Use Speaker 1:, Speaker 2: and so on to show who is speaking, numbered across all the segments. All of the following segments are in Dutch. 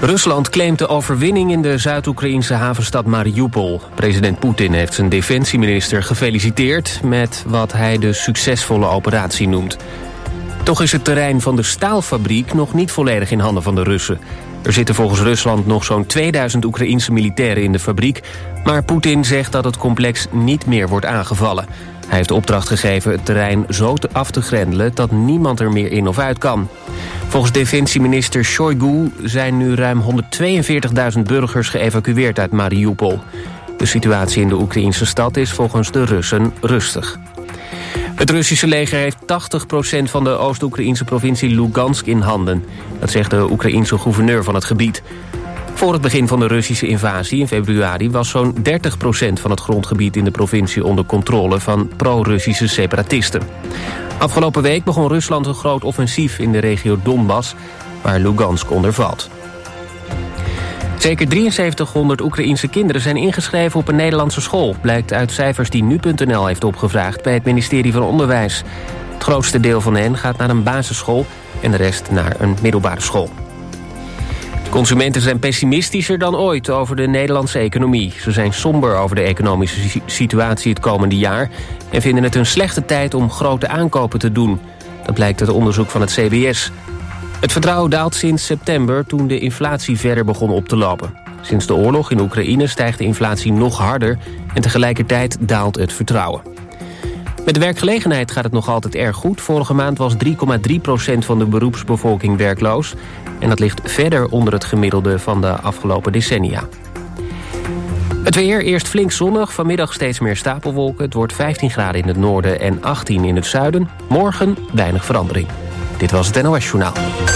Speaker 1: Rusland claimt de overwinning in de Zuid-Oekraïnse havenstad Mariupol. President Poetin heeft zijn defensieminister gefeliciteerd met wat hij de succesvolle operatie noemt. Toch is het terrein van de staalfabriek nog niet volledig in handen van de Russen. Er zitten volgens Rusland nog zo'n 2000 Oekraïense militairen in de fabriek, maar Poetin zegt dat het complex niet meer wordt aangevallen. Hij heeft de opdracht gegeven het terrein zo af te grendelen dat niemand er meer in of uit kan. Volgens defensieminister Shoigu zijn nu ruim 142.000 burgers geëvacueerd uit Mariupol. De situatie in de Oekraïnse stad is volgens de Russen rustig. Het Russische leger heeft 80% van de Oost-Oekraïnse provincie Lugansk in handen. Dat zegt de Oekraïense gouverneur van het gebied. Voor het begin van de Russische invasie in februari was zo'n 30% van het grondgebied in de provincie onder controle van pro-Russische separatisten. Afgelopen week begon Rusland een groot offensief in de regio Donbass, waar Lugansk onder valt. Zeker 7300 Oekraïense kinderen zijn ingeschreven op een Nederlandse school, blijkt uit cijfers die nu.nl heeft opgevraagd bij het ministerie van Onderwijs. Het grootste deel van hen gaat naar een basisschool en de rest naar een middelbare school. Consumenten zijn pessimistischer dan ooit over de Nederlandse economie. Ze zijn somber over de economische situatie het komende jaar en vinden het een slechte tijd om grote aankopen te doen. Dat blijkt uit onderzoek van het CBS. Het vertrouwen daalt sinds september toen de inflatie verder begon op te lopen. Sinds de oorlog in Oekraïne stijgt de inflatie nog harder en tegelijkertijd daalt het vertrouwen. Met de werkgelegenheid gaat het nog altijd erg goed. Vorige maand was 3,3% van de beroepsbevolking werkloos. En dat ligt verder onder het gemiddelde van de afgelopen decennia. Het weer, eerst flink zonnig, vanmiddag steeds meer stapelwolken. Het wordt 15 graden in het noorden en 18 in het zuiden. Morgen weinig verandering. Dit was het NOS Journaal.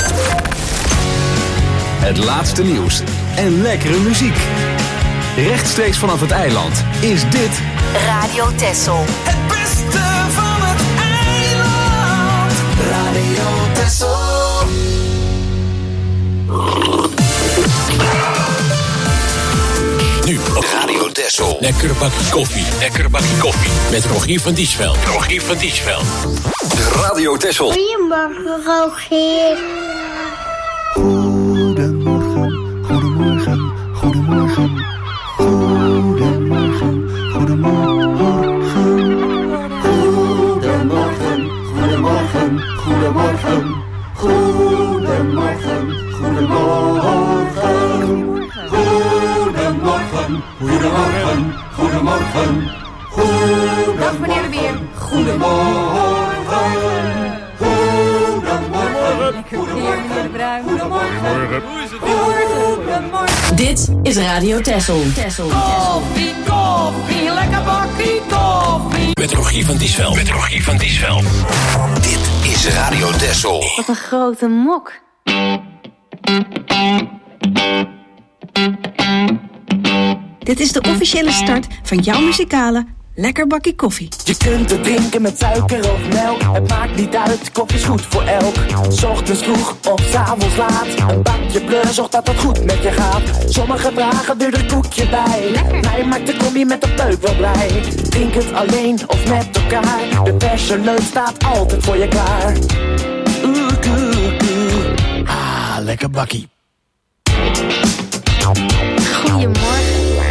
Speaker 2: Het laatste nieuws en lekkere muziek. Rechtstreeks vanaf het eiland is dit
Speaker 3: Radio Texel.
Speaker 4: Het beste van het eiland. Radio Texel.
Speaker 5: Nu op Radio Texel. Lekker bakje koffie. Lekker bakje koffie. Met Rogier van Diesveld. Rogier van Diesveld.
Speaker 2: de Radio Texel.
Speaker 6: Goedemorgen, Rogier.
Speaker 7: Goedemorgen, goedemorgen, goedemorgen. Goedemorgen, goedemorgen. Goedemorgen, goedemorgen, goedemorgen. Goedemorgen, goedemorgen. Goedemorgen, goedemorgen, goedemorgen.
Speaker 8: Dag meneer de Weer.
Speaker 7: Goedemorgen. Goedemorgen.
Speaker 8: Lekker weer, meneer de Bruin. Goedemorgen. Goedemorgen.
Speaker 3: Dit is Radio Texel.
Speaker 4: Koffie, koffie, lekker bakkie koffie.
Speaker 5: Met Rogier van Diesveld. Met Rogier van Diesveld. Dit is Radio Texel.
Speaker 8: Wat een grote mok.
Speaker 9: Dit is de officiële start van jouw muzikale Lekker Bakkie Koffie.
Speaker 10: Je kunt het drinken met suiker of melk. Het maakt niet uit, koffie is goed voor elk. 's Ochtends vroeg of 's avonds laat. Een bakje bleu zorgt dat het goed met je gaat. Sommigen dragen er een koekje bij. Mij maakt de combi met de peuk wel blij. Drink het alleen of met elkaar. De verse leuk staat altijd voor je klaar. Ah, lekker bakkie.
Speaker 8: Goedemorgen.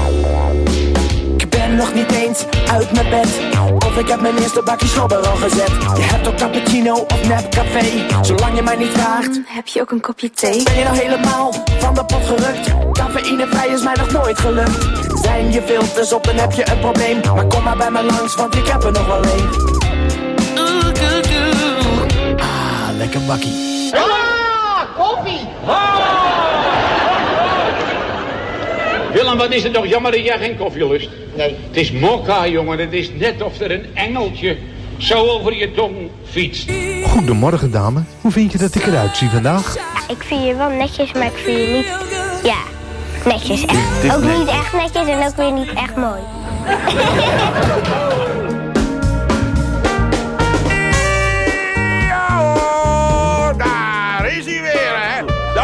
Speaker 10: Ik ben nog niet eens uit mijn bed. Of ik heb mijn eerste bakje schrobber al gezet. Je hebt ook cappuccino of nep café. Zolang je mij niet vraagt.
Speaker 8: Heb je ook een kopje thee?
Speaker 10: Ben je nou helemaal van de pot gerukt? Cafeïnevrij is mij nog nooit gelukt. Zijn je filters op, dan heb je een probleem. Maar kom maar bij me langs, want ik heb er nog wel een. Ah, lekker bakkie.
Speaker 4: Ah, koffie. Willem, wat is het toch jammer dat jij geen koffie lust? Nee. Het is mokka, jongen. Het is net of er een engeltje zo over je tong fietst.
Speaker 11: Goedemorgen, dame. Hoe vind je dat ik eruit zie vandaag?
Speaker 6: Ja, ik vind je wel netjes, maar ik vind je niet... Ja, netjes. Echt. Ook niet echt netjes en ook weer niet echt mooi.
Speaker 12: Daar is hij weer, hè?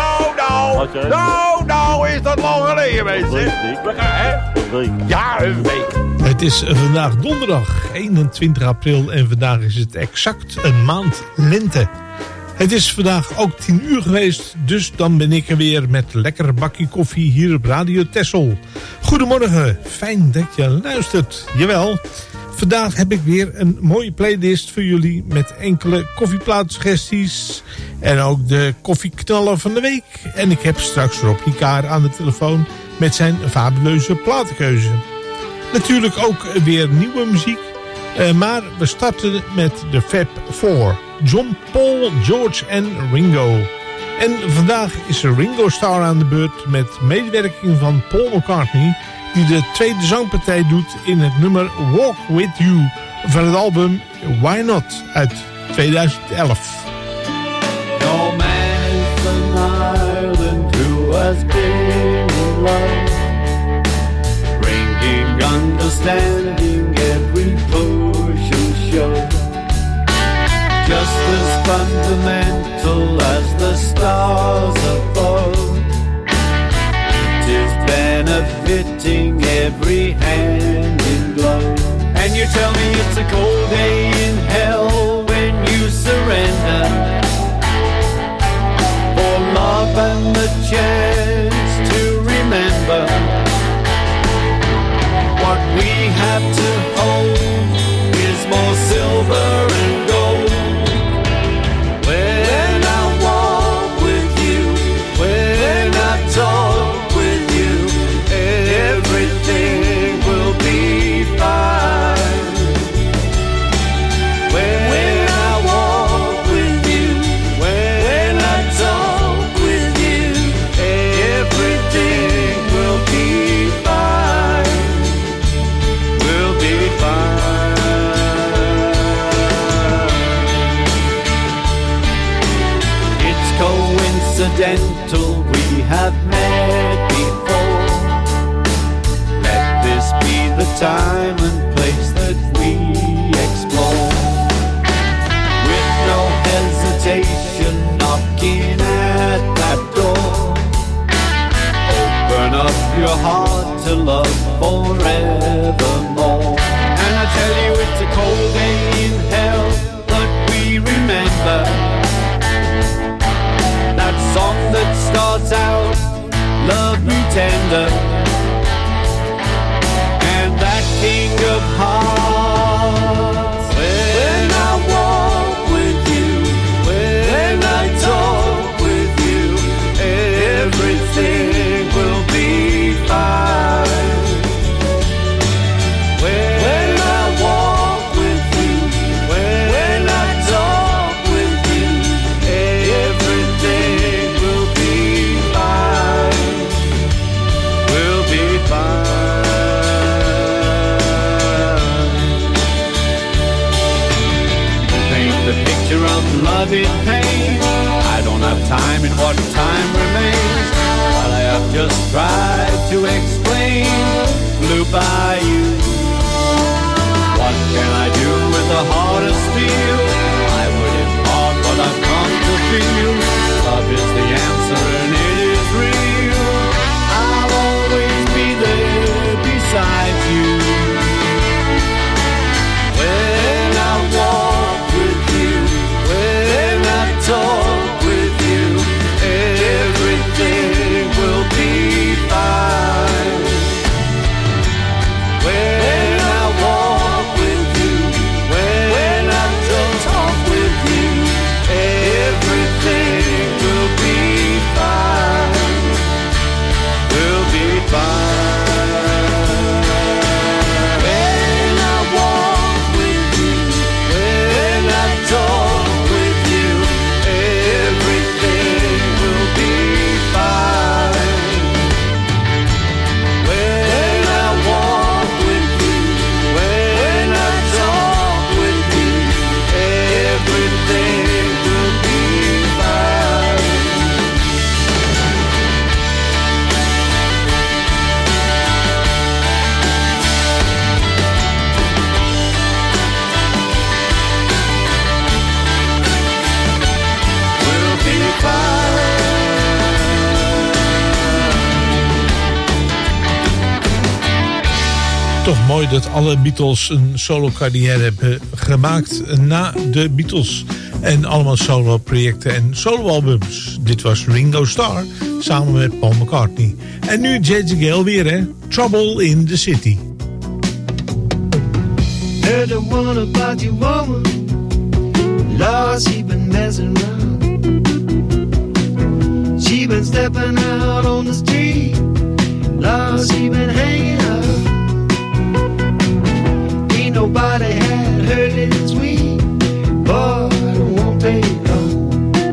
Speaker 12: Nou, is dat lang geleden, mensen. We gaan, hè? Ja, een week.
Speaker 13: Het is vandaag donderdag 21 april en vandaag is het exact een maand lente. Het is vandaag ook 10 uur geweest, dus dan ben ik er weer met lekker bakje koffie hier op Radio Texel. Goedemorgen, fijn dat je luistert. Jawel, vandaag heb ik weer een mooie playlist voor jullie met enkele koffieplaatsuggesties en ook de koffieknaller van de week. En ik heb straks Rob Hikaar aan de telefoon met zijn fabuleuze platenkeuze. Natuurlijk ook weer nieuwe muziek, maar we starten met de Fab Four. John, Paul, George en Ringo. En vandaag is Ringo Starr aan de beurt met medewerking van Paul McCartney, die de tweede zangpartij doet in het nummer Walk With You van het album Why Not uit 2011.
Speaker 14: No man is an island who has been in love, bringing understanding every push and shove. Just as fundamental as the stars above, it is benefiting every hand in glove. And you tell me it's a cold day in hell when you surrender for love and the chance to remember what we have to hold is more silver and gold. When I walk with you, when I talk with you, everything will be fine. When I walk with you, when I talk with you, everything will be fine. Will be fine. Coincidental, we have met before. Let this be the time and place that we explore. With no hesitation, knocking at that door. Open up your heart to love forevermore. And I tell you it's a cold day in hell, but we remember that song that starts out, love me tender, and that king of hearts. When I walk with you, when I talk with you, everything will be fine. When I walk with you, when I talk with you, everything will be fine. Will be fine. Paint the picture of love in pain. I don't have time, and what time remains, while I have just tried to explain, flew by you. What can I do with a heart of steel? I would impart what I've come to feel. Love is the answer and it is real. I'll always be there beside you. When I walk with you, when I talk with you, everything will be fine. When I walk with you, when I talk with you, everything will be fine. Will be fine. When I walk with you, when I talk with you, everything will be fine. When I walk with you, when I talk with you, everything will be fine. Will be fine.
Speaker 13: Toch mooi dat alle Beatles een solo carrière hebben gemaakt na de Beatles. En allemaal solo-projecten en solo-albums. Dit was Ringo Starr samen met Paul McCartney. En nu J.J. Gale weer, hè? Trouble in the City.
Speaker 15: Heard the one about your woman. Lord, she been messing around. She been stepping out on the street. Lord, she been hanging out. Ain't nobody had heard it sweet. Boy, it won't take long.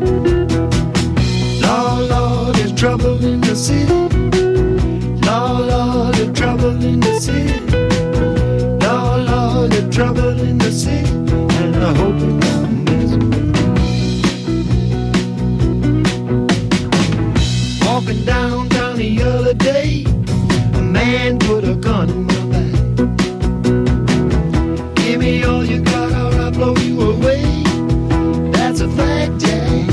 Speaker 15: Lord, Lord, there's trouble in the city. Lord, Lord, there's trouble in the city. Lord, Lord, there's trouble in the city. And I hope it won't mess with me. Walking downtown the other day, a man put a gun in my back. Give me all you got or I'll blow you away. That's a fact, Jack.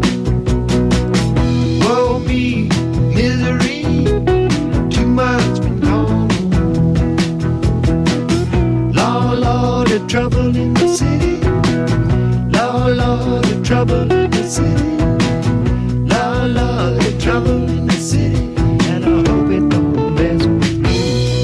Speaker 15: Woe me, misery, too much been gone. Lord, Lord, the trouble in the city. Lord, Lord, the trouble in the city. Lord, Lord, the trouble in the city. And I hope it don't mess with me.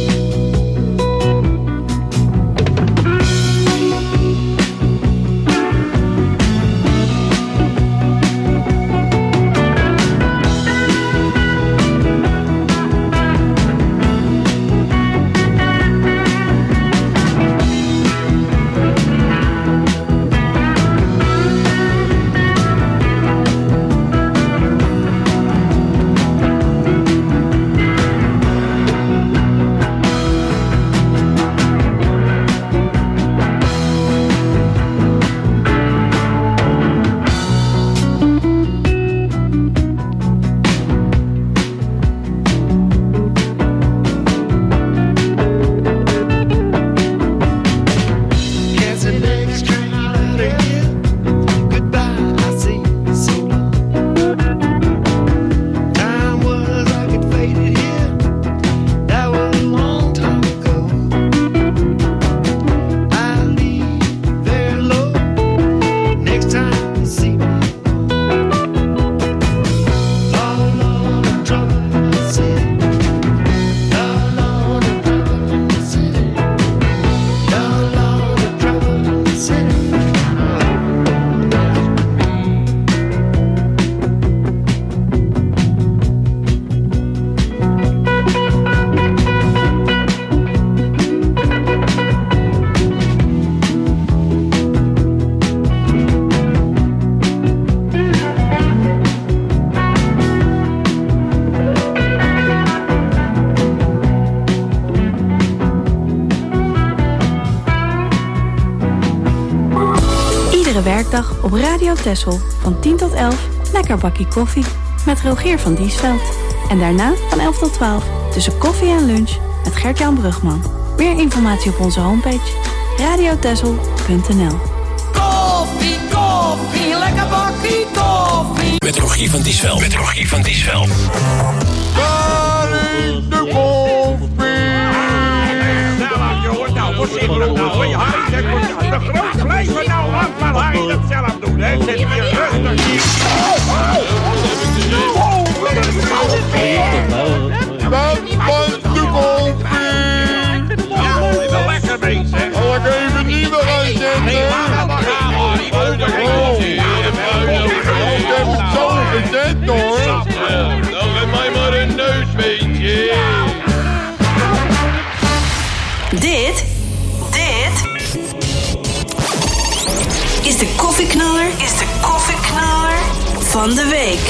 Speaker 16: Werkdag op Radio Texel van 10 tot 11 lekker bakkie koffie met Rogier van Diesveld. En daarna van 11 tot 12 tussen koffie en lunch met Gert-Jan Brugman. Meer informatie op onze homepage radiotexel.nl.
Speaker 17: Koffie, koffie, lekker bakkie koffie.
Speaker 5: Met Rogier van Diesveld. Met Rogier van Diesveld.
Speaker 12: Daar is de koffie. Jongen, nou, wat zit er nou? Harry, zeg maar, de groot blijven nou af, maar Harry dat zelf doen, hè? Zet hier rustig hier. Dat was de koffie. Ja, even lekker mee, zeg. Zal ik even niet meer gaan zetten? Nee, maar gaan, Harry. Ik heb het zo gezet, hoor. Nou, geef mij maar een neusbeetje.
Speaker 9: Dit is de koffieknaller van de week.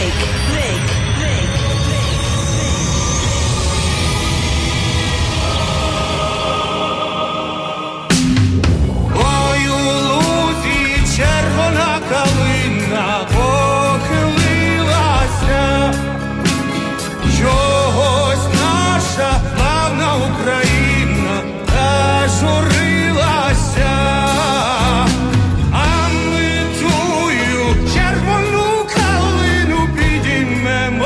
Speaker 15: Ой, у лузі червона калина похилилася. Чогось наша славна Україна зажурилася. А ми тую червону калину підіймемо.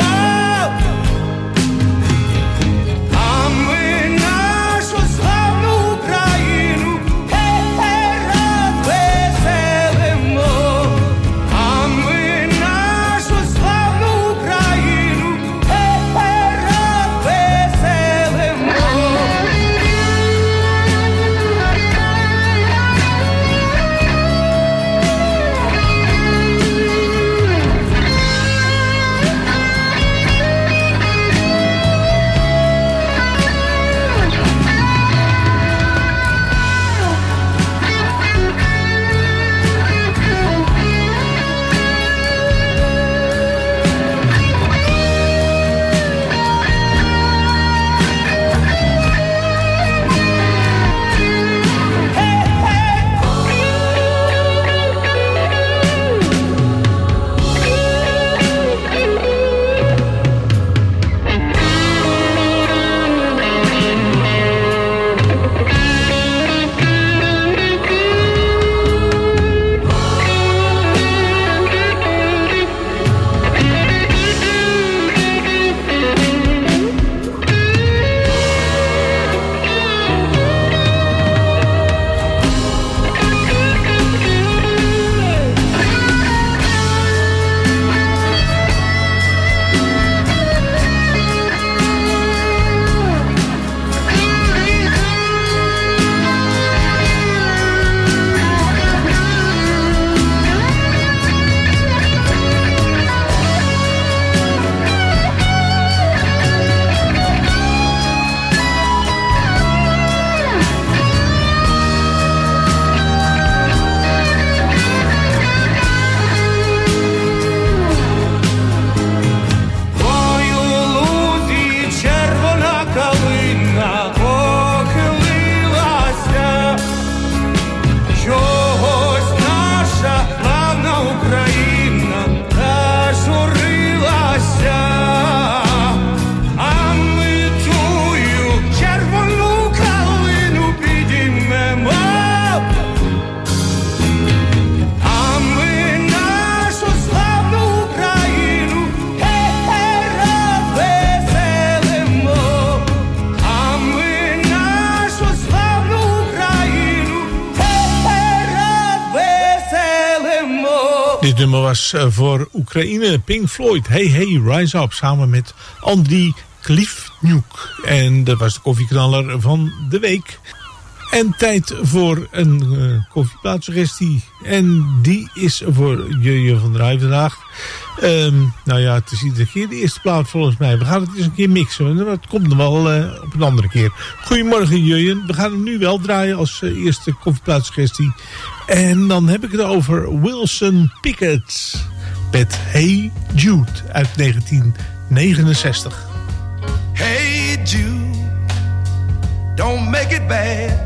Speaker 13: Dit nummer was voor Oekraïne, Pink Floyd. Hey Hey, Rise Up, samen met Andriy Klivniuk. En dat was de koffieknaller van de week. En tijd voor een koffieplaatsuggestie. En die is voor Jurjen van der Rij vandaag. Nou ja, het is iedere keer de eerste plaat volgens mij. We gaan het eens een keer mixen. Dat komt nog wel op een andere keer. Goedemorgen Jurjen. We gaan hem nu wel draaien als eerste koffieplaatsuggestie. En dan heb ik het over Wilson Pickett. Met Hey Jude uit 1969.
Speaker 18: Hey Jude, don't make it bad.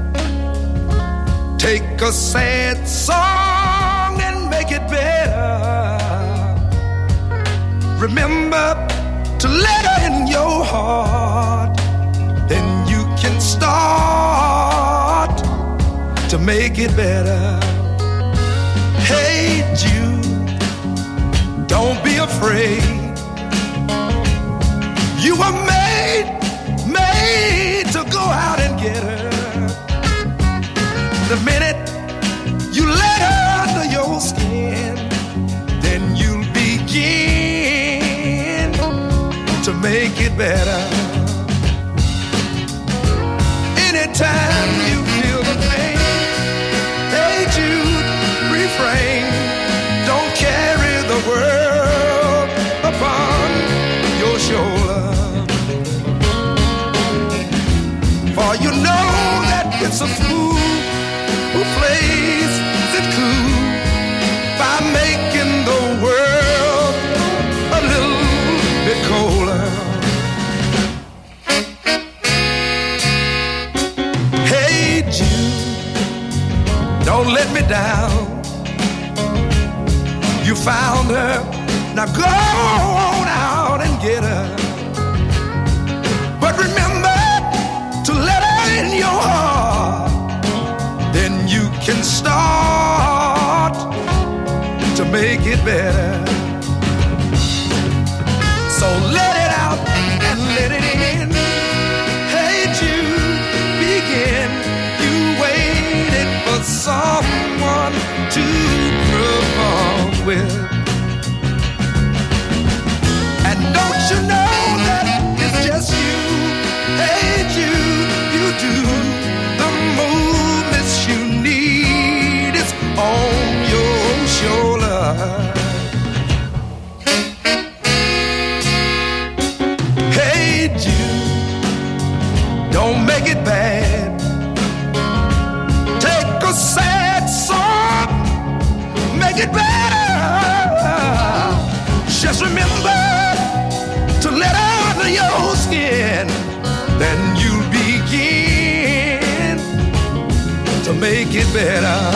Speaker 18: Take a sad song and make it better. Remember to let her in your heart. Then you can start to make it better. Hey Jude, don't be afraid. You were made to go out and get her. The minute you let her under your skin, then you'll begin to make it better. Anytime you feel the pain, hey Jude, refrain. Don't carry the world upon your shoulder. For you know that it's a fool who plays it cool by making the world a little bit colder. Hey Jude, don't let me down. You found her, now go on out and get her. But remember to let her in your heart. Then you can start to make it better. So let it out and let it in. Hey Jude, begin. You waited for someone to perform with. And don't you know that it's just you? Hey Jude, you do the movements you need. It's on your shoulder. Hey Jude, don't make it bad. Take a sad song, make it better. Just remember to let out of your skin. Then you'll begin to make it better.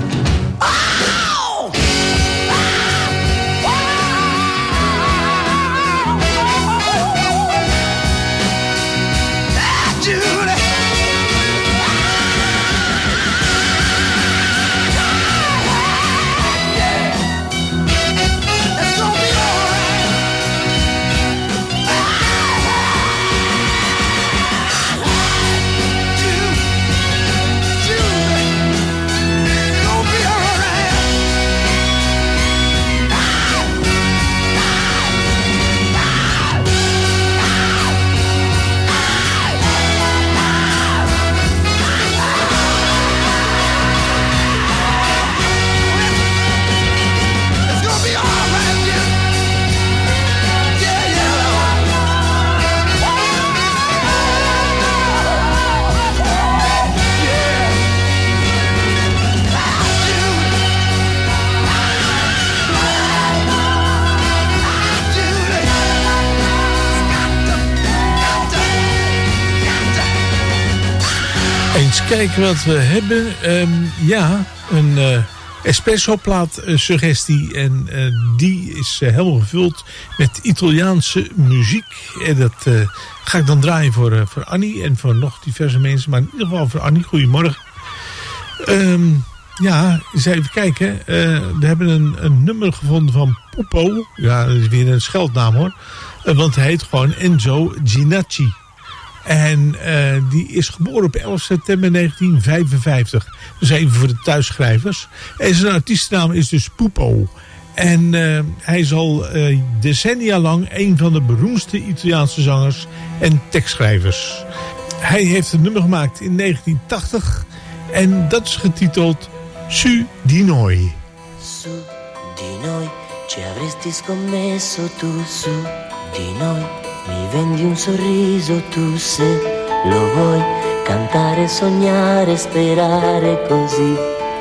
Speaker 13: Kijken wat we hebben. Ja, een espresso-plaat suggestie. En die is helemaal gevuld met Italiaanse muziek. En dat ga ik dan draaien voor Annie en voor nog diverse mensen. Maar in ieder geval voor Annie. Goedemorgen. Ja, eens even kijken. We hebben een nummer gevonden van Popo. Ja, dat is weer een scheldnaam hoor. Want hij heet gewoon Enzo Ginacci. En die is geboren op 11 september 1955. Dus even voor de thuisschrijvers. En zijn artiestennaam is dus Pupo. En hij is al decennia lang een van de beroemdste Italiaanse zangers en tekstschrijvers. Hij heeft een nummer gemaakt in 1980 en dat is getiteld Su di noi.
Speaker 19: Su di noi ci avresti scommesso tu, su di noi mi vendi un sorriso tu, se lo vuoi cantare, sognare, sperare così.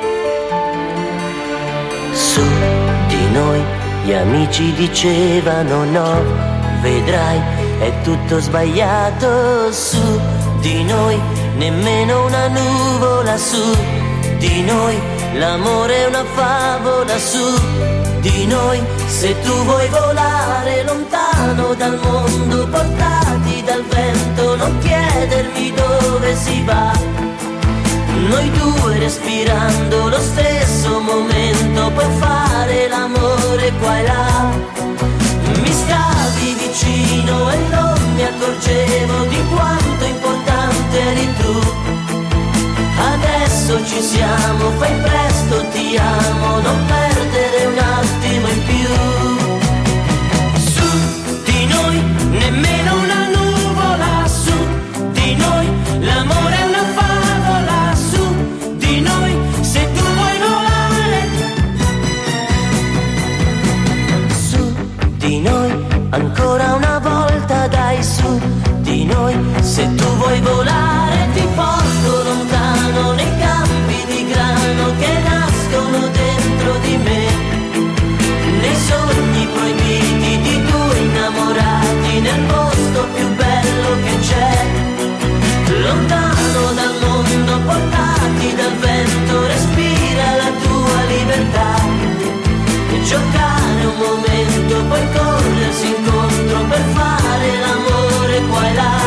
Speaker 19: Su di noi gli amici dicevano no, vedrai è tutto sbagliato. Su di noi nemmeno una nuvola, su di noi l'amore è una favola, su di noi se tu vuoi volare lontano dal mondo, portati dal vento, non chiedermi dove si va. Noi due respirando lo stesso momento, puoi fare l'amore qua e là. Mi stavi vicino e non mi accorgevo di quanto importante eri tu. Adesso ci siamo, fai presto, ti amo, non perdere un attimo in più. Su di noi nemmeno una nuvola, su di noi l'amore è una favola, su di noi se tu vuoi volare. Su di noi ancora una volta, dai, su di noi se tu vuoi volare ti porto lontano nei campi di grano che nascono dentro di me, nei sogni proibiti di due innamorati, nel posto più bello che c'è, lontano dal mondo, portati dal vento, respira la tua libertà e giocare un momento, poi corrersi incontro per fare l'amore qua e là.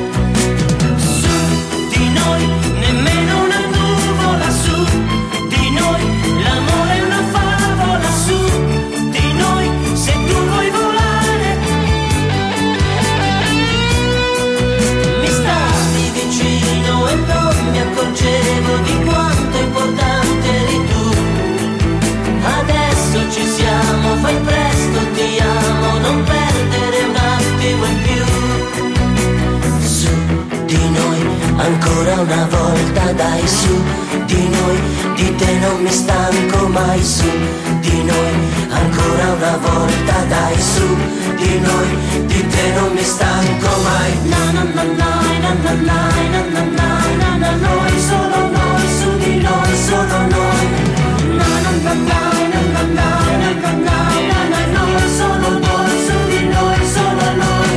Speaker 19: Di quanto importante eri tu. Adesso ci siamo, fai presto, ti amo, non perdere un attimo in più. Su di noi ancora una volta, dai, su di noi, di te non mi stanco mai, su di noi ancora una volta, dai, su di noi, di te non mi stanco mai. Na na na na na na na na na na, noi solo noi, su di noi solo noi. Na na na na na na na na na na, noi solo noi, su di noi solo noi.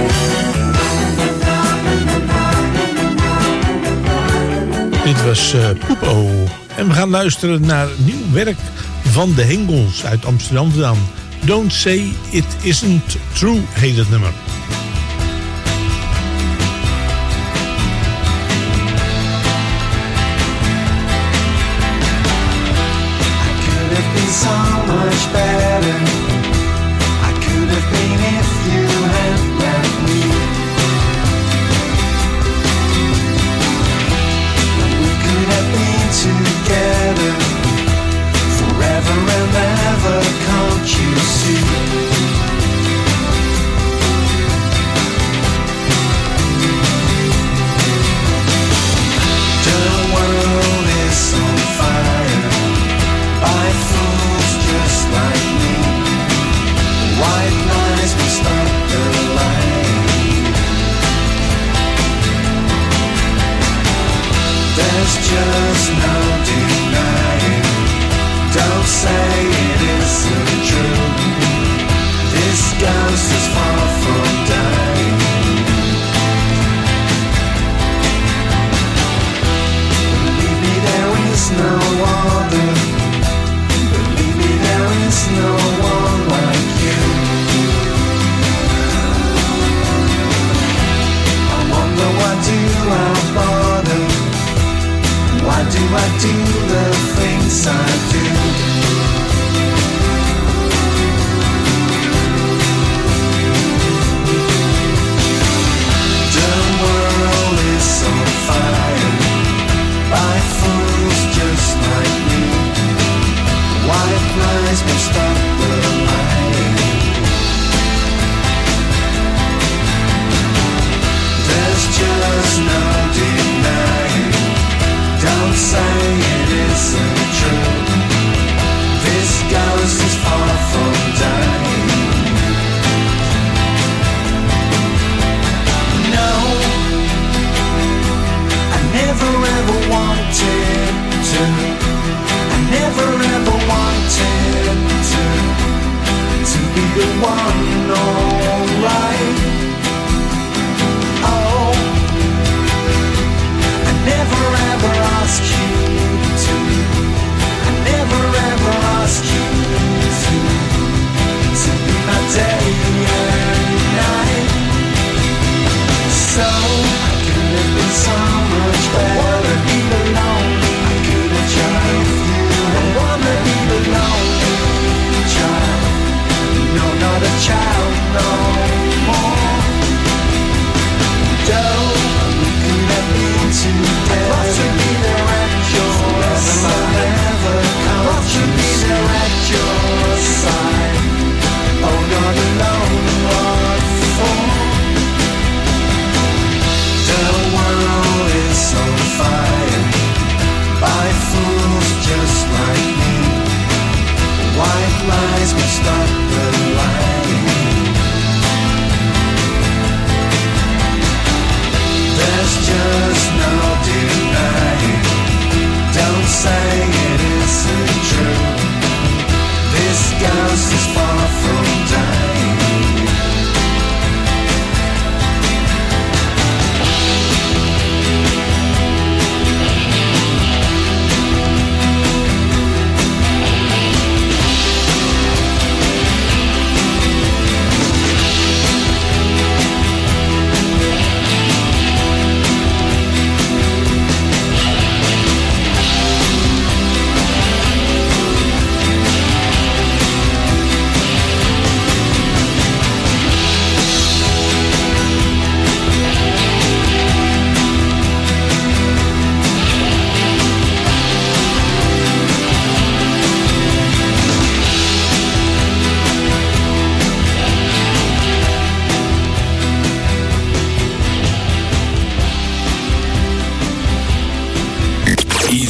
Speaker 13: Dit was Pupo. En we gaan luisteren naar nieuw werk van de Hengels uit Amsterdam vandaan. Don't Say It Isn't True heet het nummer.
Speaker 15: So much better I could have been if you had let me. We could have been together forever and ever, can't you see? The world is on fire by fools just like me. White lies will stop the light. There's just no denying. Don't say it isn't true. This ghost is far from dying. Believe me, there is no other. Believe me, there is no one like you. I wonder why do I bother? Why do I do the things I do? The world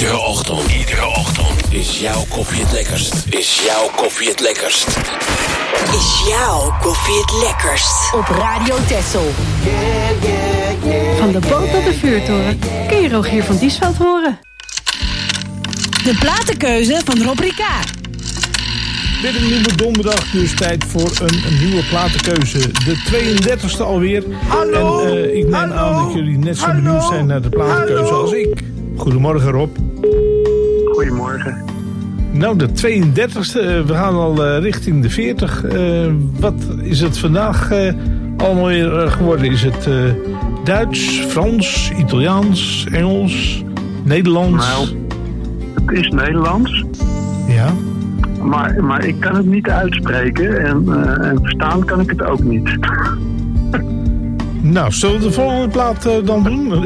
Speaker 5: Iedere ochtend is jouw koffie het lekkerst. Is jouw koffie het lekkerst.
Speaker 3: Is jouw koffie het lekkerst? Op Radio Texel.
Speaker 16: Van de boot tot de vuurtoren kun je Rogier van Diesveld horen.
Speaker 3: De platenkeuze van Rob Ricard.
Speaker 13: Weer een nieuwe donderdag, dus tijd voor een nieuwe platenkeuze. De 32e alweer. Hallo, en ik neem aan dat jullie net zo benieuwd zijn naar de platenkeuze als ik. Goedemorgen Rob.
Speaker 20: Goedemorgen.
Speaker 13: Nou, de 32e. We gaan al richting de 40. Wat is het vandaag allemaal weer geworden? Is het Duits, Frans, Italiaans, Engels, Nederlands?
Speaker 20: Nou, het is Nederlands.
Speaker 13: Ja.
Speaker 20: Maar ik kan het niet uitspreken en verstaan kan ik het ook niet.
Speaker 13: Nou, zullen we de volgende plaat dan doen?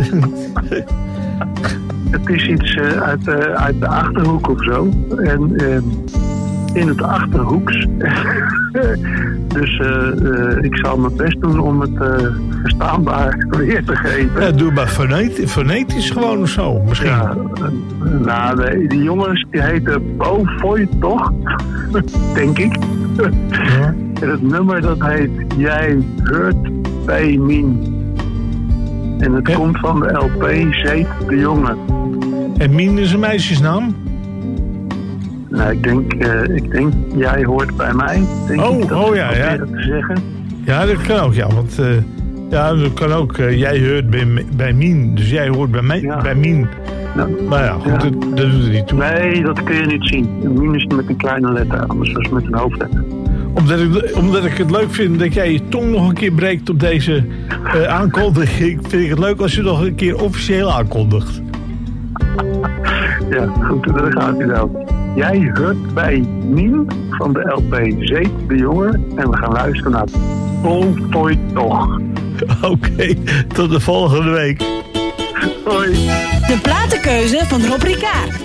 Speaker 20: Het is iets uit de Achterhoek of zo. En in het Achterhoeks. Dus ik zal mijn best doen om het verstaanbaar weer te geven.
Speaker 13: Ja, doe maar fonetisch gewoon of zo, misschien. Ja,
Speaker 20: nou, die jongens die heten Bo Foy toch? Denk ik. Ja. En het nummer dat heet Jij Heurt bij Mien. En het komt van de LP Zeet de Jongen.
Speaker 13: En Mien is een meisjesnaam?
Speaker 20: Nou, ik denk jij hoort bij mij.
Speaker 13: Ja.
Speaker 20: Dat te zeggen.
Speaker 13: Ja, dat kan ook, ja. Want dat kan ook. Jij hoort bij Mien, dus jij hoort bij mij, bij Mien. Nou, maar ja, goed, dat doet er niet toe.
Speaker 20: Nee, dat kun je niet zien. Mien is met een kleine letter, anders was met een hoofdletter.
Speaker 13: Omdat ik het leuk vind dat jij je tong nog een keer breekt op deze aankondiging, vind ik het leuk als je nog een keer officieel aankondigt.
Speaker 20: Ja, goed, daar gaat hij dan. Jij hoort bij Mien van de LP Zeet de Jongen en we gaan luisteren naar Voltooi toch.
Speaker 13: Oké, tot de volgende week.
Speaker 20: Hoi.
Speaker 3: De platenkeuze van Rob Ricard.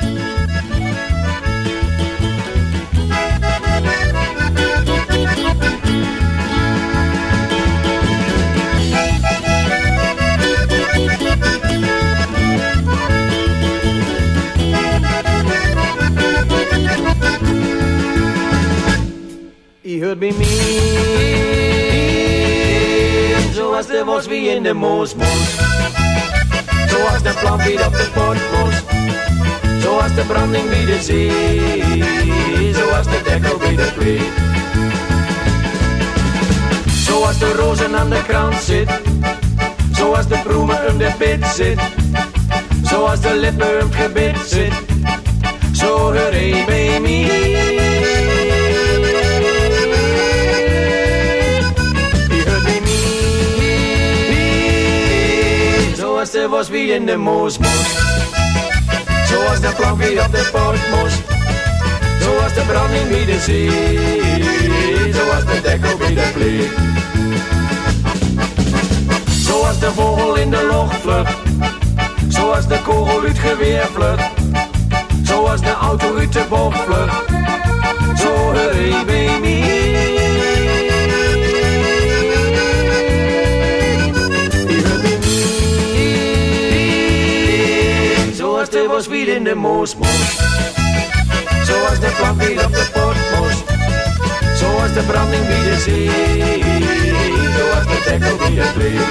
Speaker 10: Je hoort bij mij, zoals de was wie in de moosmos. Zoals de plant weer op de potmos. Zoals de branding bij de zee. Zoals de dekkel bij de plek. Zoals de rozen aan de krant zit. Zoals de bloemen om de pit zit. Zoals de lippen om het gebit zit. Zo hoor je bij mij. Zoals de was wie in de moosmos. Zoals de plank weer op de potmos. Zoals de branding bij de zee. Zoals de dekkel bij de plek. Zoals de vogel in de lucht vlucht. Zoals de kogel uit geweer vlucht. Zoals de auto uit de bocht vlucht. Zo hoor je bij mij. Zoals de was weer in de moosmos. Zoals de plank weer op de potmos. Zoals de branding bij de zee. Zoals de dekkel bij de plek.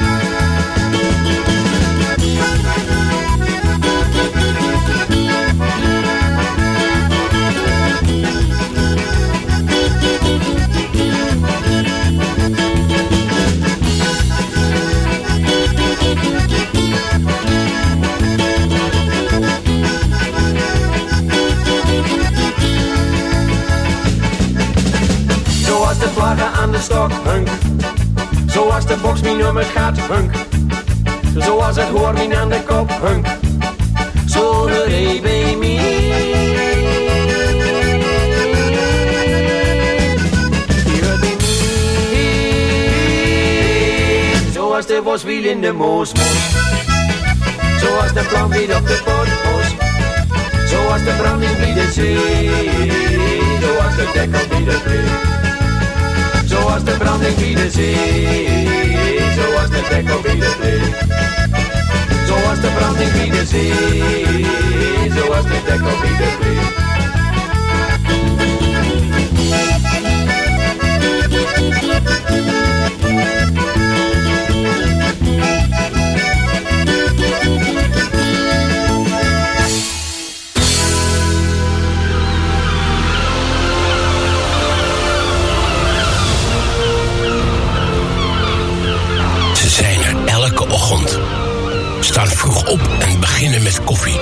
Speaker 10: Zoals de vlaggen aan de stok, hunk. Zoals de boksmien om het gat, hunk. Zoals het hoormien aan de kop, hunk. Zo hoor je bij mij. Je hoort bij mij. Zoals de boswiel in de moosmos. Zoals de plank weer op de potmos. Zoals de branding bij de zee. Zoals de dekkel bij de plek. Zoals de branding bij de zee. Zoals de dekkel bij de plek. Zoals de branding bij de zee.
Speaker 7: de koffie de vlieg.
Speaker 5: Ze zijn er elke ochtend. Staan vroeg op en beginnen met koffie.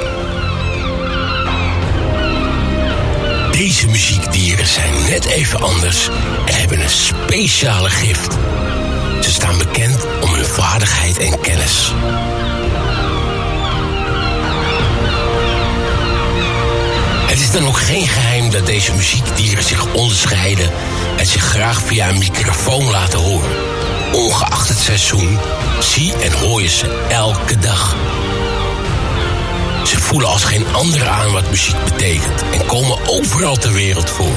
Speaker 5: Deze muziekdieren zijn net even anders en hebben een speciale gift. Ze staan bekend om hun vaardigheid en kennis. Het is dan ook geen geheim dat deze muziekdieren zich onderscheiden en zich graag via een microfoon laten horen. Ongeacht het seizoen, zie en hoor je ze elke dag. Ze voelen als geen ander aan wat muziek betekent en komen overal ter wereld voor.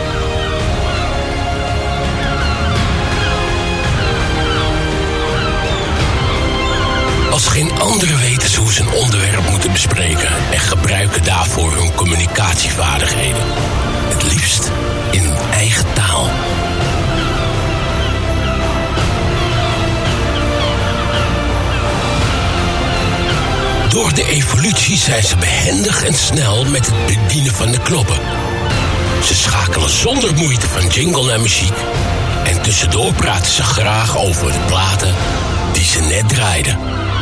Speaker 5: Als geen andere weten ze hoe ze een onderwerp moeten bespreken en gebruiken daarvoor hun communicatievaardigheden. Het liefst in hun eigen taal. Door de evolutie zijn ze behendig en snel met het bedienen van de knoppen. Ze schakelen zonder moeite van jingle naar muziek en tussendoor praten ze graag over de platen die ze net draaiden.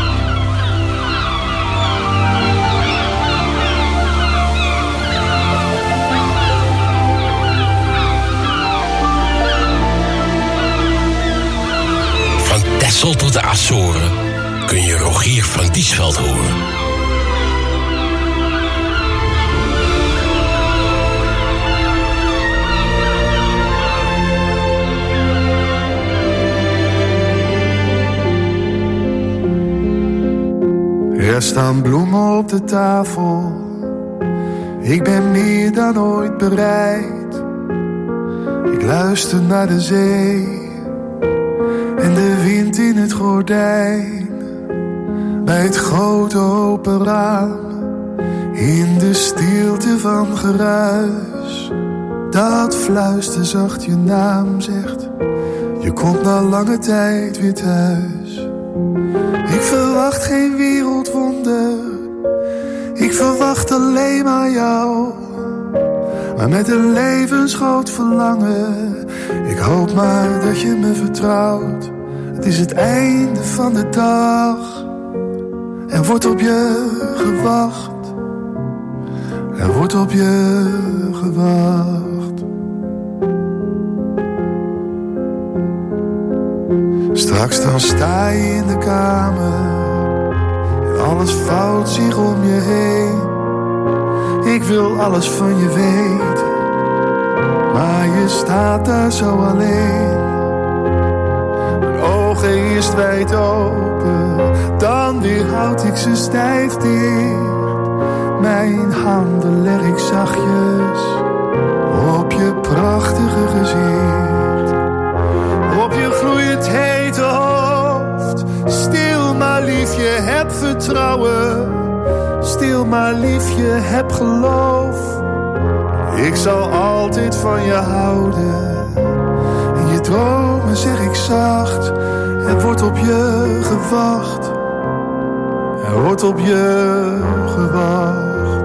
Speaker 5: Van Texel tot de Azoren kun je Rogier van Diesveld horen.
Speaker 15: Er staan bloemen op de tafel. Ik ben meer dan ooit bereid. Ik luister naar de zee en de wind in het gordijn. Bij het grote open raam, in de stilte van geruis, dat fluister zacht je naam zegt. Je komt na lange tijd weer thuis. Ik verwacht geen wereldwonder, ik verwacht alleen maar jou. Maar met een levensgroot verlangen, ik hoop maar dat je me vertrouwt. Het is het einde van de dag. Er wordt op je gewacht. Er wordt op je gewacht. Straks dan sta je in de kamer en alles vouwt zich om je heen. Ik wil alles van je weten, maar je staat daar zo alleen. Mijn ogen eerst wijd open, dan weer houd ik ze stijf dicht. Mijn handen leg ik zachtjes op je prachtige gezicht. Op je gloeiend hete hoofd. Stil maar liefje, heb vertrouwen. Stil maar liefje, heb geloof. Ik zal altijd van je houden. In je dromen zeg ik zacht, er wordt op je gewacht. Er wordt op je gewacht.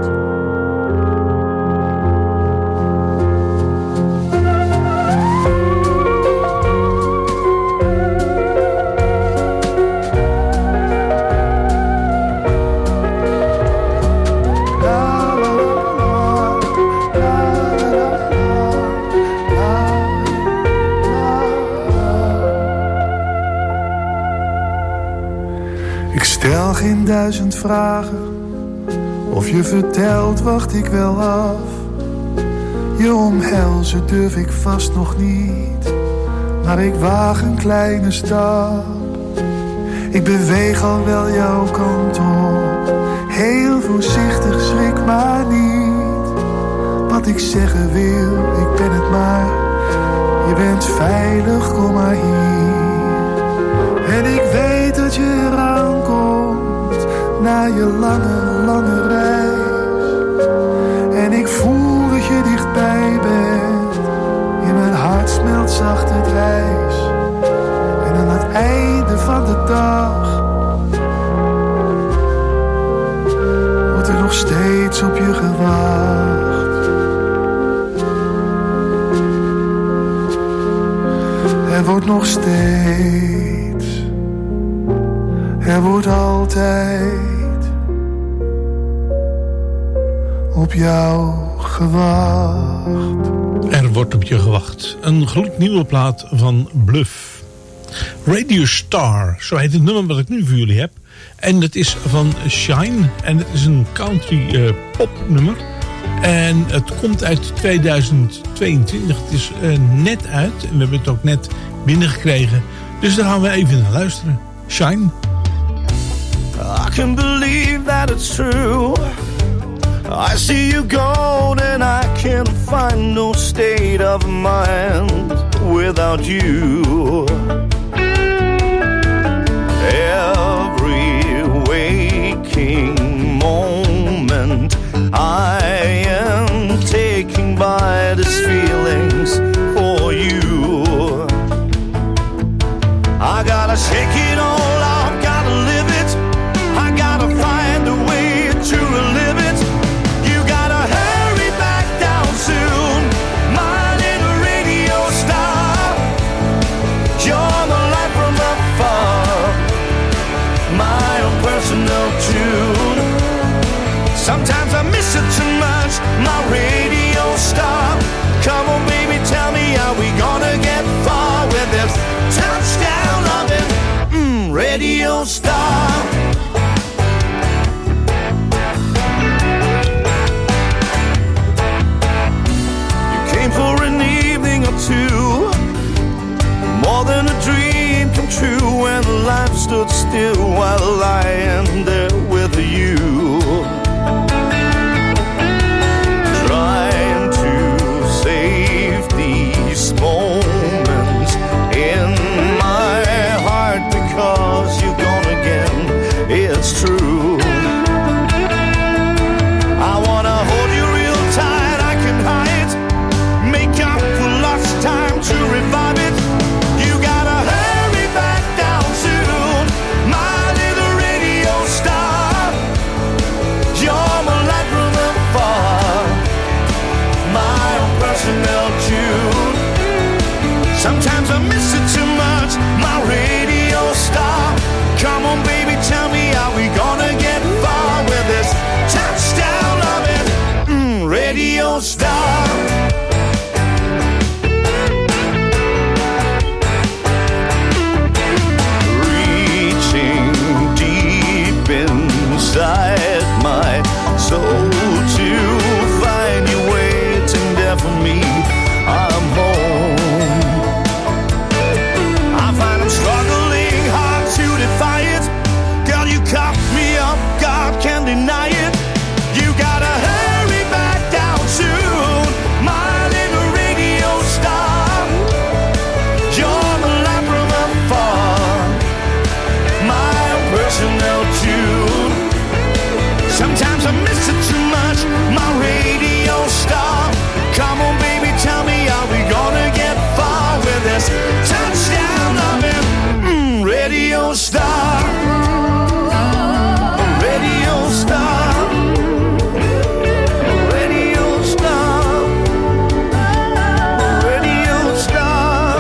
Speaker 15: Stel geen 1000 vragen. Of je vertelt, wacht ik wel af. Je omhelzen durf ik vast nog niet. Maar ik waag een kleine stap. Ik beweeg al wel jouw kant op. Heel voorzichtig, schrik maar niet. Wat ik zeggen wil, ik ben het maar. Je bent veilig, kom maar hier. En ik weet dat je eraan komt. Na je lange, lange reis. van de dag wordt er nog steeds op je gewacht. Er wordt nog steeds, er wordt altijd op jou gewacht.
Speaker 13: Er wordt op je gewacht. Een gloednieuwe plaat van Bluff. Radio Star, zo heet het nummer wat ik nu voor jullie heb. En dat is van Shine. En het is een country pop nummer. En het komt uit 2022. Het is net uit. En we hebben het ook net binnengekregen. Dus daar gaan we even naar luisteren. Shine.
Speaker 10: I can believe that it's true. I see you gone and I can't find no state of mind without you. Every waking moment I am taken by these feelings for you. I gotta shake it all off, gotta live it. I gotta find a way to relive it. You gotta hurry back down soon, my little radio star. You're the light from afar, my own personal tune. Sometimes I miss it too much, my radio star. Come on baby, tell me, are we gonna get far with this touchdown loving radio star? You came for an evening or two, more than a dream come true, when life stood still while lying there with you. Trying to save these moments in my heart, because you're gone again, it's true. I wanna hold you real tight, I can hide, make up for lost time to revive it. You gotta hurry back down soon, my little radio star. You're my light from afar, my own personal tune. Sometimes I miss it too much, my radio star. Come on baby, tell me, are we gonna get far with this touchdown of it, radio star. Reaching deep inside my soul to find you waiting there for me. I'm home. I find I'm struggling hard to defy it. Girl, you caught me up, God can't deny it. You gotta hurry back down soon, my little radio star. You're the light from afar, my own personal tune. Sometimes I miss it too much, my radio star. Come on baby, tell me, are we gonna get far with this touchdown of it, radio star. Radio star. Radio star. Radio star.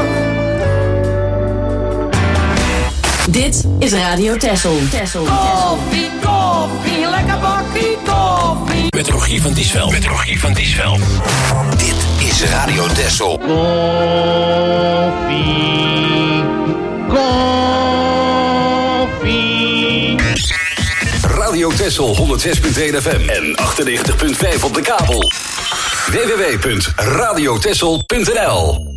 Speaker 16: Dit is Radio Texel.
Speaker 17: Koffie, koffie, lekker bakkie koffie.
Speaker 5: Met Rogier van Diesveld. Dit is Radio Texel.
Speaker 2: Koffie. Radio Texel 106.1 FM en 98.5 op de kabel. www.radiotexel.nl.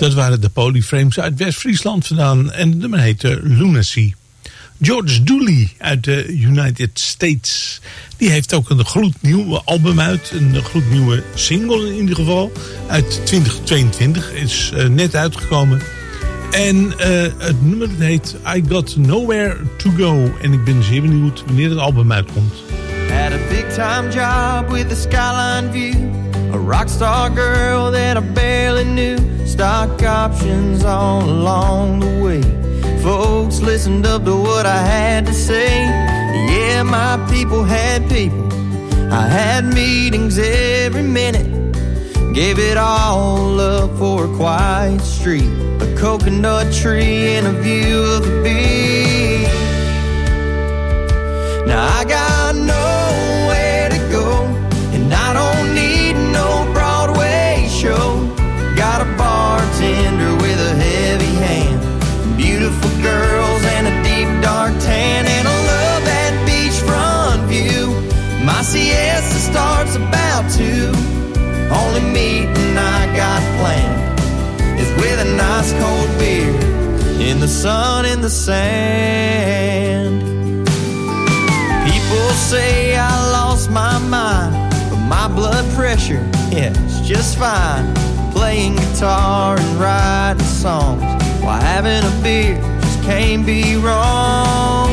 Speaker 13: Dat waren de Polyframes uit West-Friesland vandaan. En het nummer heette Lunacy. George Dooley uit de United States. Die heeft ook een gloednieuw album uit. Een gloednieuwe single in ieder geval. Uit 2022. Is net uitgekomen. En het nummer heet I Got Nowhere To Go. En ik ben zeer benieuwd wanneer het album uitkomt.
Speaker 21: Had a big time job with a skyline view. A rockstar girl that I barely knew. Stock options all along the way. Folks listened up to what I had to say. Yeah, my people had people. I had meetings every minute. Gave it all up for a quiet street. A coconut tree and a view of the beach. Now I got nowhere to go, and I don't need no Broadway show. Got a bartender with a heavy hand, beautiful girls and a deep dark tan, and I love that beachfront view. My siesta starts about 2. Only meeting I got planned is with a nice cold beer in the sun and the sand. People say I lost my mind, but my blood pressure, yeah, it's just fine. Playing guitar and writing songs while having a beer just can't be wrong.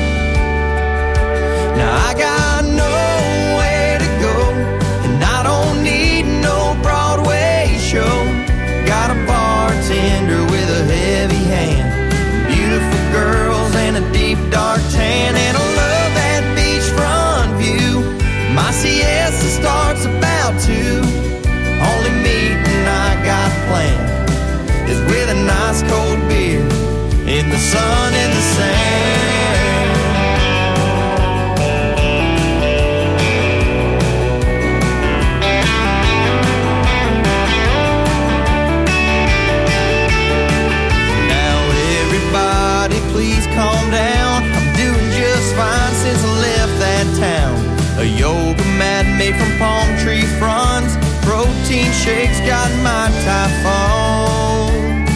Speaker 21: Now I got nowhere to go, and I don't need no Broadway show. Got a bartender with a heavy hand, beautiful girls and a deep dark tan, and I love that beachfront view. My siesta starts about 2. Only meeting I got planned is with a nice cold beer in the sun and the sand. Now everybody please calm down. I'm doing just fine since I left that town. A yoga mat made from palm tree fronds. Protein shakes got my typhoon.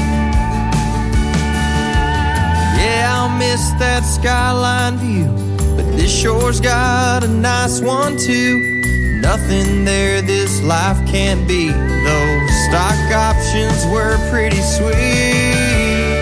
Speaker 21: Yeah, I'll miss that skyline view, but this shore's got a nice one too. Nothing there this life can't beat. Those stock options were pretty sweet.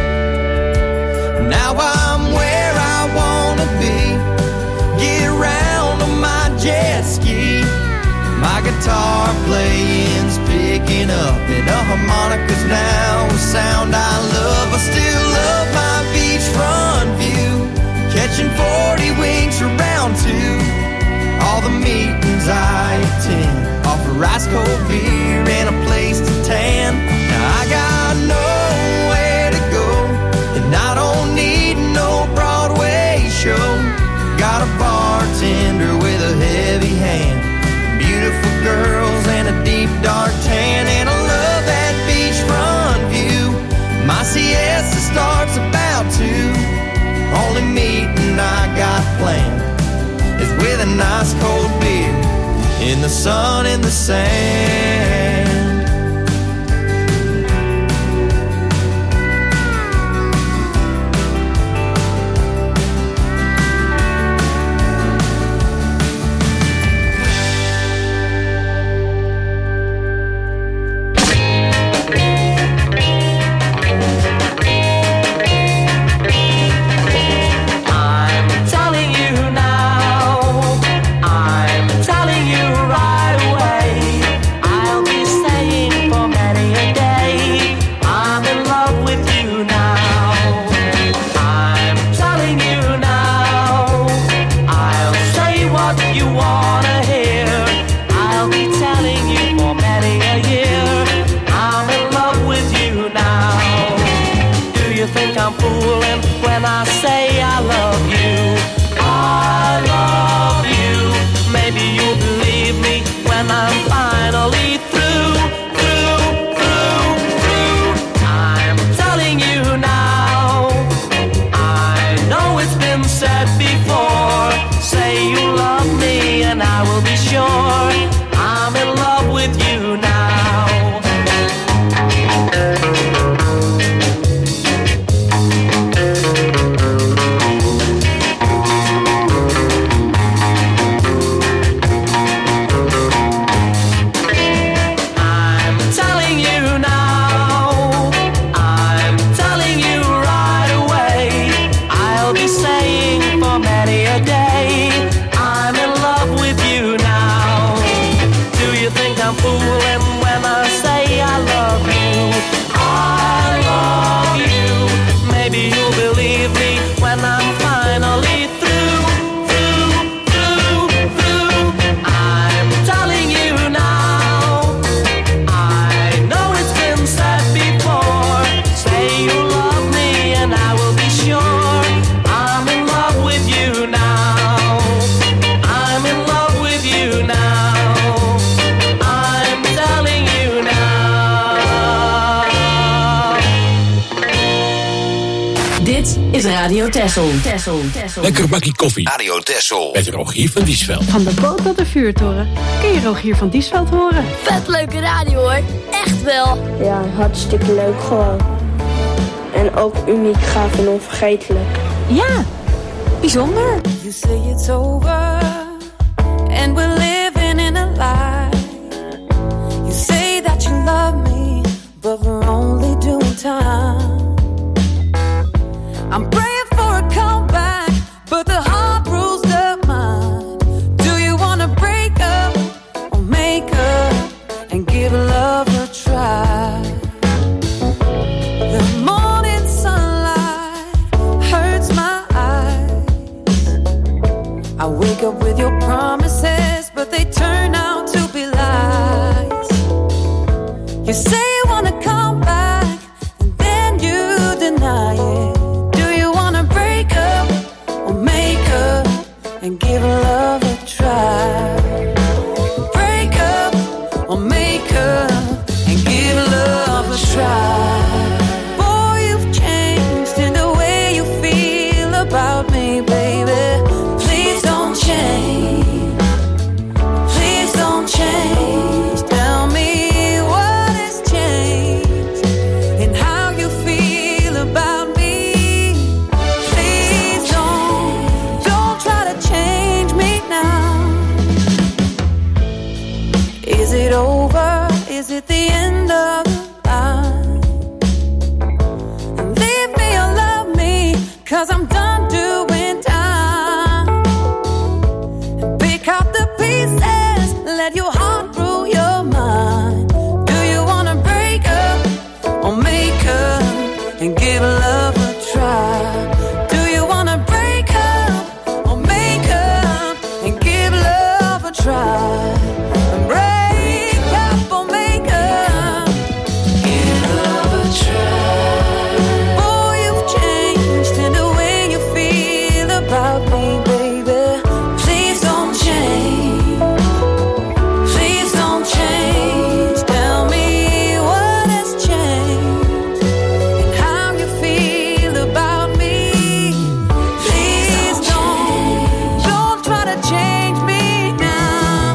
Speaker 21: Now I'm where I wanna be. Get around on my jet ski. My guitar playing's picking up, and the harmonica's now a sound I love. I still love my beachfront view, catching 40 winks around 2. All the meetings I attend offer ice cold beer and a place to tan. Now I got nowhere to go, and I don't need no Broadway show. Got a bartender with a heavy hand, beautiful girls and a deep dark tan, and I love that beachfront view. My siesta starts about 2. Only meeting I got planned is with a nice cold beer in the sun and the sand.
Speaker 16: is Radio Texel.
Speaker 5: Lekker bakkie koffie. Radio Texel. Met Rogier van Diesveld.
Speaker 16: Van de boot tot de vuurtoren kun je Rogier van Diesveld horen.
Speaker 6: Vet leuke radio hoor, echt wel.
Speaker 1: Ja, hartstikke leuk gewoon. En ook uniek, gaaf en onvergetelijk.
Speaker 16: Ja, bijzonder.
Speaker 8: You say it's over and we're living in a lie. You say that you love me, but we're only doing time. I'm praying for a comeback, but the heart rules the mind. Do you wanna break up or make up and give love a try? The morning sunlight hurts my eyes. I wake up with your promises, but they turn out to be lies. You say you wanna come back, and then you deny it. And give love a try. Break up or make up and give love a try. Boy, you've changed in the way you feel about me, baby. Please don't change. Please don't change. Tell me what has changed and how you feel about me. Please don't try to change me now. Is it over? Is it the end of the line? Leave me or love me, 'cause I'm done doing time. Pick up the pieces, let your heart rule your mind. Do you wanna break up or make up and give love a try? Do you wanna break up or make up and give love a try? Break up or make up, give love a try. Boy, you've changed in the way you feel about me, baby. Please don't change. Please don't change. Tell me what has changed and how you feel about me. Please don't try to change me now.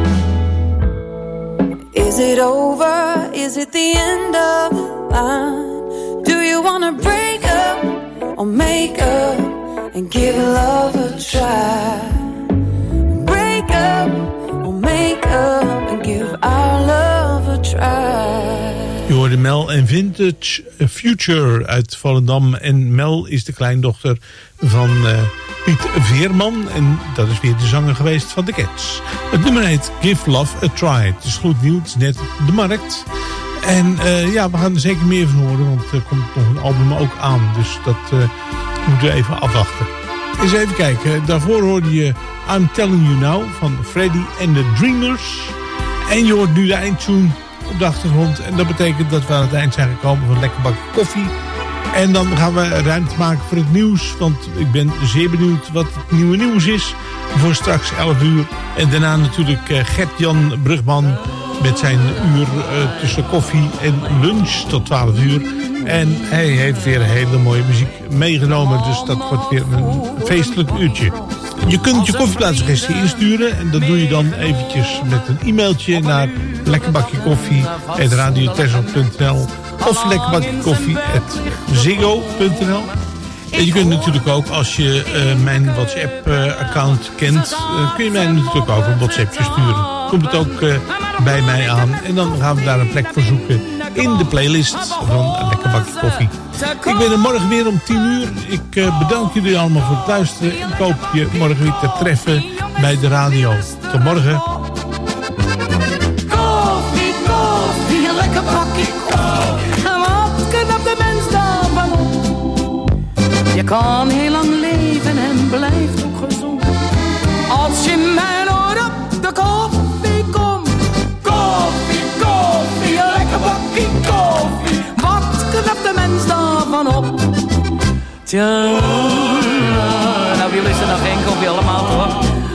Speaker 8: Is it over? Is it the end of the line? Do you wanna break up or make up and give love a try? Break up or make up and give our love a try.
Speaker 13: Je hoorde Mel en Vintage Future uit Volendam. En Mel is de kleindochter van Piet Veerman. En dat is weer de zanger geweest van The Cats. Het nummer heet Give Love a Try. Het is goed nieuw, het is net op de markt. En ja, we gaan er zeker meer van horen. Want er komt nog een album ook aan. Dus dat moeten we even afwachten. Eens even kijken. Daarvoor hoorde je I'm Telling You Now van Freddy and the Dreamers. En je hoort nu de eindtune op de achtergrond. En dat betekent dat we aan het eind zijn gekomen van Lekker Bakje Koffie. En dan gaan we ruimte maken voor het nieuws. Want ik ben zeer benieuwd wat het nieuwe nieuws is. Voor straks 11 uur. En daarna natuurlijk Gert-Jan Brugman met zijn uur tussen koffie en lunch tot 12 uur. En hij heeft weer hele mooie muziek meegenomen. Dus dat wordt weer een feestelijk uurtje. Je kunt je koffieplanssuggestie insturen. En dat doe je dan eventjes met een e-mailtje naar lekkerbakjekoffie@radiotessel.nl of lekkerbakjekoffie@ziggo.nl. En je kunt natuurlijk ook, als je mijn WhatsApp-account kent, kun je mij natuurlijk ook een WhatsAppje sturen. Komt het ook bij mij aan. En dan gaan we daar een plek voor zoeken in de playlist van Lekker Bakje Koffie. Ik ben er morgen weer om 10 uur. Ik bedank jullie allemaal voor het luisteren. En ik hoop je morgen weer te treffen bij de radio. Tot morgen.
Speaker 17: Koffie, koffie, lekker bakje koffie. En wat knapt de mens daarvan op? Je kan heel lang leven en blijft ook gezond. Als je mij nooit op de koffie komt. Koffie, koffie, lekker bakje koffie. Wat knapt de mens daarvan op? Tja, nou jullie is er nog geen koffie allemaal hoor.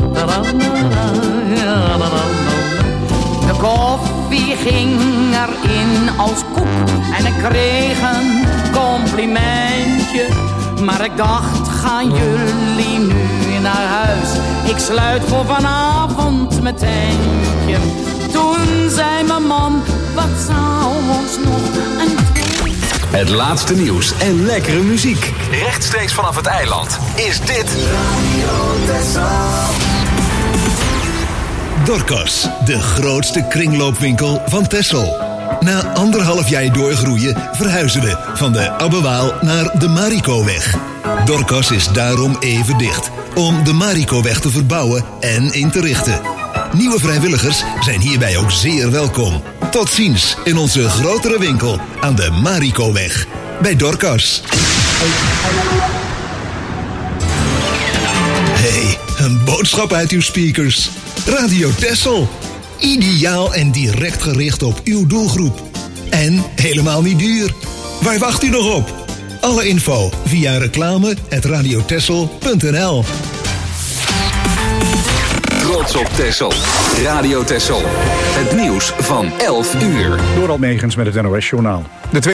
Speaker 17: De koffie ging erin als koek en ik kreeg een complimentje. Maar ik dacht, gaan jullie nu naar huis? Ik sluit voor vanavond mijn tentje. Toen zei mijn man, wat zou ons nog een tweede...
Speaker 2: Het laatste nieuws en lekkere muziek. Rechtstreeks vanaf het eiland is dit...
Speaker 4: Dorcas, de grootste kringloopwinkel van Texel. Na 1,5 jaar doorgroeien verhuizen we van de Abbewaal naar de Marikoweg. Dorcas is daarom even dicht, om de Marikoweg te verbouwen en in te richten. Nieuwe vrijwilligers zijn hierbij ook zeer welkom. Tot ziens in onze grotere winkel aan de Marikoweg. Bij Dorcas. Hey, een boodschap uit uw speakers. Radio Texel. Ideaal en direct gericht op uw doelgroep. En helemaal niet duur. Waar wacht u nog op? Alle info via reclame@radiotexel.nl.
Speaker 2: Trots op Texel. Radio Texel. Het nieuws van 11 uur.
Speaker 22: Door Almegens met het NOS-journaal.